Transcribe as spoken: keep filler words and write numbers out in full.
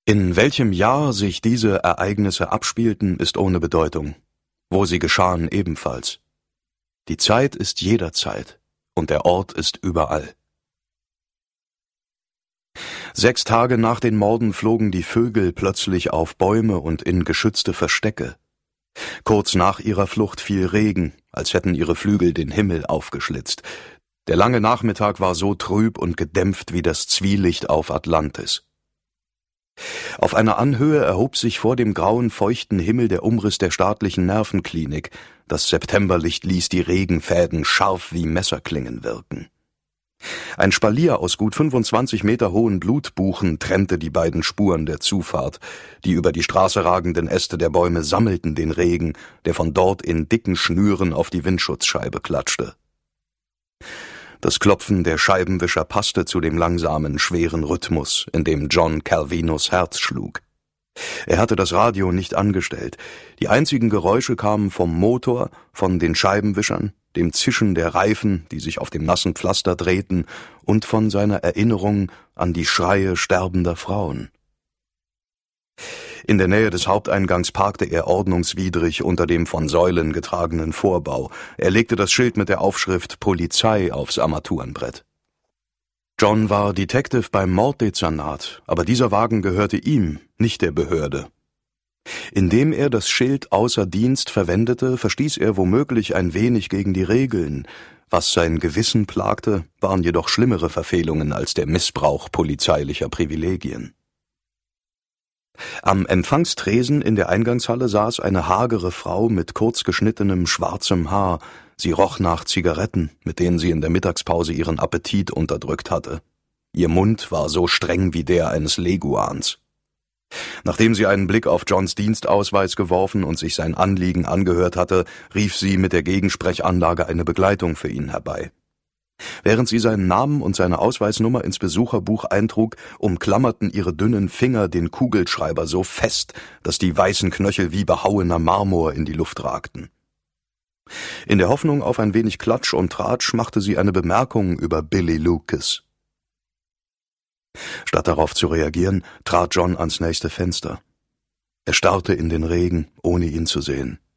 In welchem Jahr sich diese Ereignisse abspielten, ist ohne Bedeutung, wo sie geschahen ebenfalls. Die Zeit ist jederzeit und der Ort ist überall. Sechs Tage nach den Morden flogen die Vögel plötzlich auf Bäume und in geschützte Verstecke. Kurz nach ihrer Flucht fiel Regen, als hätten ihre Flügel den Himmel aufgeschlitzt. Der lange Nachmittag war so trüb und gedämpft wie das Zwielicht auf Atlantis. Auf einer Anhöhe erhob sich vor dem grauen, feuchten Himmel der Umriss der staatlichen Nervenklinik. Das Septemberlicht ließ die Regenfäden scharf wie Messerklingen wirken. Ein Spalier aus gut fünfundzwanzig Meter hohen Blutbuchen trennte die beiden Spuren der Zufahrt. Die über die Straße ragenden Äste der Bäume sammelten den Regen, der von dort in dicken Schnüren auf die Windschutzscheibe klatschte. Das Klopfen der Scheibenwischer passte zu dem langsamen, schweren Rhythmus, in dem John Calvinos Herz schlug. Er hatte das Radio nicht angestellt. Die einzigen Geräusche kamen vom Motor, von den Scheibenwischern, dem Zischen der Reifen, die sich auf dem nassen Pflaster drehten, und von seiner Erinnerung an die Schreie sterbender Frauen. In der Nähe des Haupteingangs parkte er ordnungswidrig unter dem von Säulen getragenen Vorbau. Er legte das Schild mit der Aufschrift Polizei aufs Armaturenbrett. John war Detective beim Morddezernat, aber dieser Wagen gehörte ihm, nicht der Behörde. Indem er das Schild außer Dienst verwendete, verstieß er womöglich ein wenig gegen die Regeln. Was sein Gewissen plagte, waren jedoch schlimmere Verfehlungen als der Missbrauch polizeilicher Privilegien. Am Empfangstresen in der Eingangshalle saß eine hagere Frau mit kurz geschnittenem schwarzem Haar. Sie roch nach Zigaretten, mit denen sie in der Mittagspause ihren Appetit unterdrückt hatte. Ihr Mund war so streng wie der eines Leguans. Nachdem sie einen Blick auf Johns Dienstausweis geworfen und sich sein Anliegen angehört hatte, rief sie mit der Gegensprechanlage eine Begleitung für ihn herbei. Während sie seinen Namen und seine Ausweisnummer ins Besucherbuch eintrug, umklammerten ihre dünnen Finger den Kugelschreiber so fest, dass die weißen Knöchel wie behauener Marmor in die Luft ragten. In der Hoffnung auf ein wenig Klatsch und Tratsch machte sie eine Bemerkung über Billy Lucas. Statt darauf zu reagieren, trat John ans nächste Fenster. Er starrte in den Regen, ohne ihn zu sehen.